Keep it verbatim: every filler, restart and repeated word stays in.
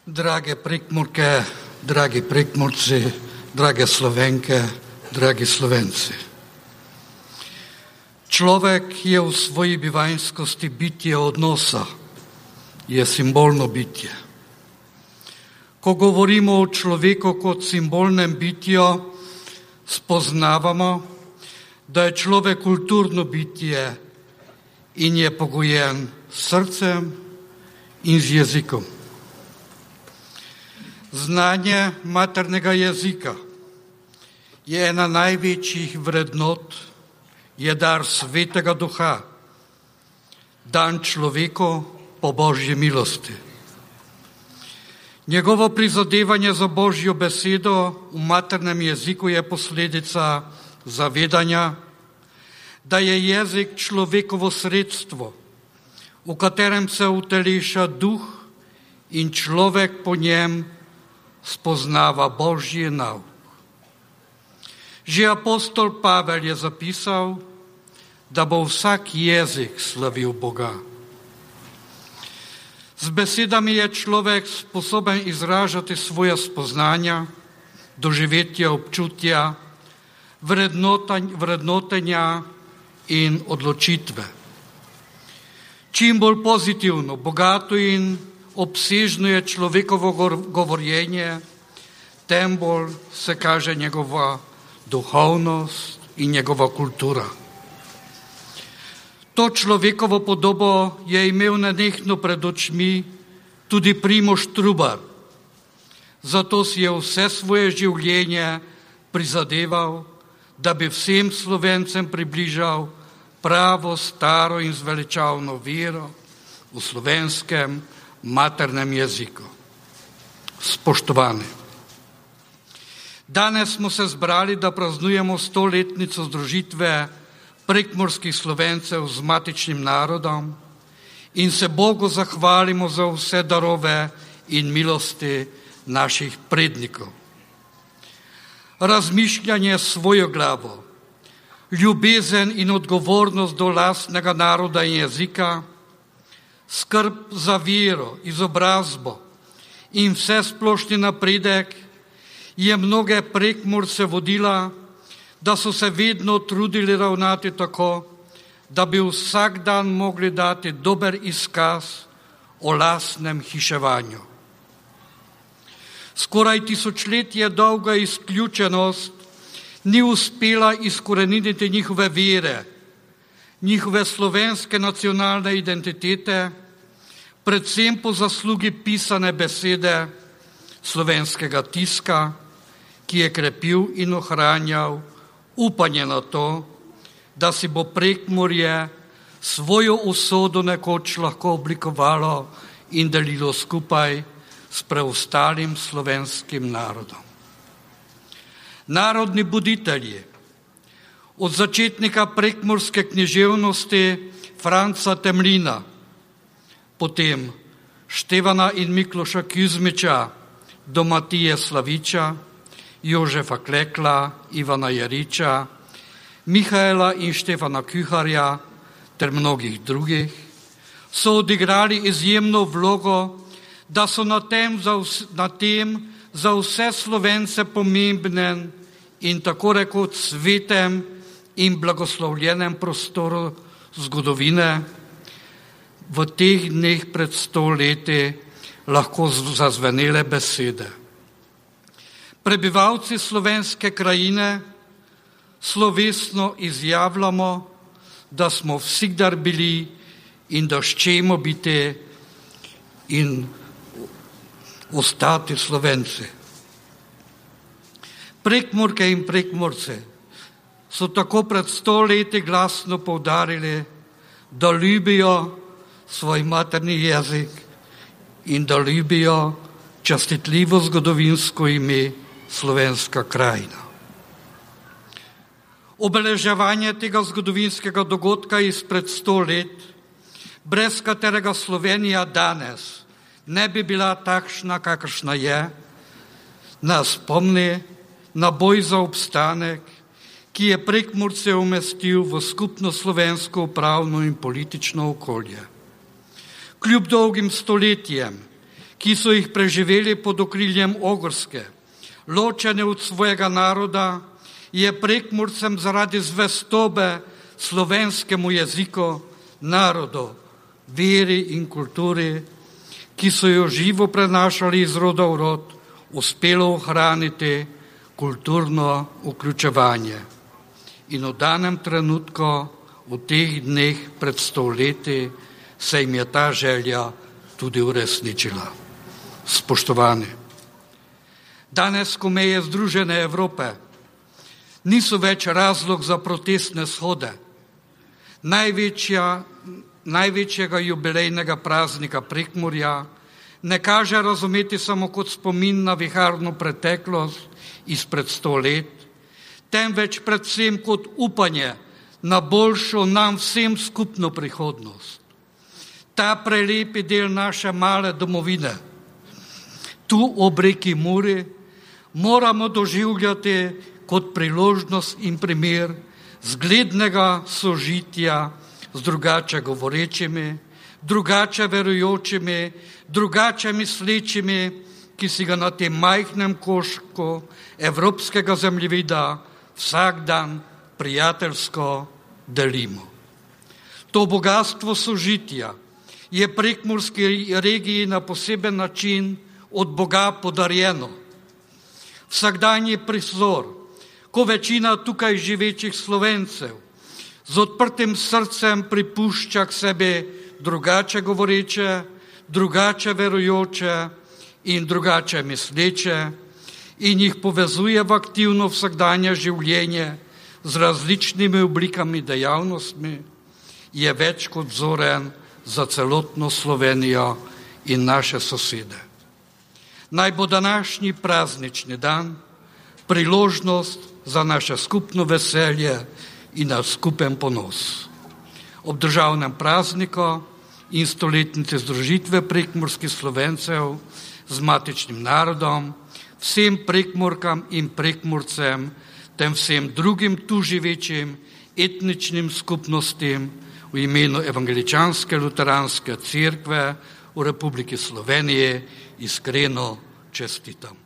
Drage Prekmurke, dragi Prekmurci, drage Slovenke, dragi Slovenci. Človek je v svoji bivanjskosti bitje odnosa, je simbolno bitje. Ko govorimo o človeku kot simbolnem bitju, spoznavamo, da je človek kulturno bitje in je pogojen s srcem in z jezikom. Znanje maternega jezika je ena največjih vrednot, je dar Svetega Duha, dan človeku po Božji milosti. Njegovo prizadevanje za Božjo besedo v maternem jeziku je posledica zavedanja, da je jezik človekovo sredstvo, v katerem se uteleša duh in človek po njem spoznava Božji nauk. Že apostol Pavel je zapisal, da bo vsak jezik slavil Boga. Z besedami je človek sposoben izražati svoje spoznanja, doživetja, občutja, vrednotenja in odločitve. Čim bolj pozitivno, bogato in obsežno je človekovo govorjenje, tem bolj se kaže njegova duhovnost in njegova kultura. To človekovo podobo je imel nenehno pred očmi tudi Primož Trubar. Zato si je vse svoje življenje prizadeval, da bi vsem Slovencem približal pravo, staro in zveličavno vero v slovenskem maternem jeziku. Spoštovani, danes smo se zbrali, da praznujemo stoletnico združitve prekmurskih Slovencev z matičnim narodom in se Bogu zahvalimo za vse darove in milosti naših prednikov. Razmišljanje s svojo glavo, ljubezen in odgovornost do lastnega naroda in jezika, skrb za vero, izobrazbo in vse splošni napredek je mnoge Prekmurce vodila, da so se vedno trudili ravnati tako, da bi vsak dan mogli dati dober izkaz o lastnem hiševanju. Skoraj tisočletje dolga izključenost ni uspela izkoreniniti njihove vere, njihove slovenske nacionalne identitete, predvsem po zaslugi pisane besede slovenskega tiska, ki je krepil in ohranjal upanje na to, da si bo Prekmurje svojo usodo nekoč lahko oblikovalo in delilo skupaj s preostalim slovenskim narodom. Narodni buditelji, od začetnika prekmurske književnosti Franca Temlina, potem Števana in Mikloša Kuzmiča do Matije Slaviča, Jožefa Klekla, Ivana Jeriča, Mihaela in Štefana Kuharja ter mnogih drugih, so odigrali izjemno vlogo, da so na tem za, vse, na tem za vse Slovence pomembnem in tako rekoč svetem in blagoslovljenem prostoru zgodovine v teh dneh pred sto leti lahko zazvenele besede. Prebivalci slovenske krajine slovesno izjavljamo, da smo vsikdar bili in da ščemo biti in ostati Slovenci. Prekmurke in Prekmurci so tako pred sto leti glasno poudarili, da ljubijo svoj materni jezik in da ljubijo častitljivo zgodovinsko ime Slovenska krajina. Obeleževanje tega zgodovinskega dogodka izpred sto let, brez katerega Slovenija danes ne bi bila takšna, kakršna je, nas spomni na boj za obstanek, ki je Prekmurce umestil v skupno slovensko upravno in politično okolje. Kljub dolgim stoletjem, ki so jih preživeli pod okriljem Ogorske, ločene od svojega naroda, je Prekmurcem zaradi zvestobe slovenskemu jeziku, narodu, veri in kulturi, ki so jo živo prenašali iz roda v rod, uspelo ohraniti kulturno vključevanje. In v danem trenutku, v teh dneh pred sto leti, se jim je ta želja tudi uresničila. Spoštovani, danes, ko meje Združene Evrope niso več razlog za protestne shode, največja, največjega jubilejnega praznika Prekmurja ne kaže razumeti samo kot spomin na viharno preteklost izpred sto let, temveč predvsem kot upanje na boljšo nam vsem skupno prihodnost. Ta prelepi del naše male domovine, tu ob reki Muri, moramo doživljati kot priložnost in primer zglednega sožitja z drugače govorečimi, drugače verujočimi, drugače mislečimi, ki si ga na tem majhnem koščku evropskega zemljevida vsak dan prijateljsko delimo. To bogatstvo sožitja je prekmurski regiji na poseben način od Boga podarjeno. Vsakdanji prizor, ko večina tukaj živečih Slovencev z odprtim srcem pripušča k sebi drugače govoreče, drugače verujoče in drugače misleče in jih povezuje v aktivno vsakdanje življenje z različnimi oblikami dejavnostmi, je več kot vzoren za celotno Slovenijo in naše sosede. Naj bo današnji praznični dan priložnost za naše skupno veselje in naš skupen ponos. Ob državnem prazniku in stoletnici združitve prekmurskih Slovencev z matičnim narodom, vsem Prekmurkam in Prekmurcem, tem vsem drugim tu živečim etničnim skupnostim v imenu Evangeličanske luteranske cerkve v Republiki Sloveniji iskreno čestitam.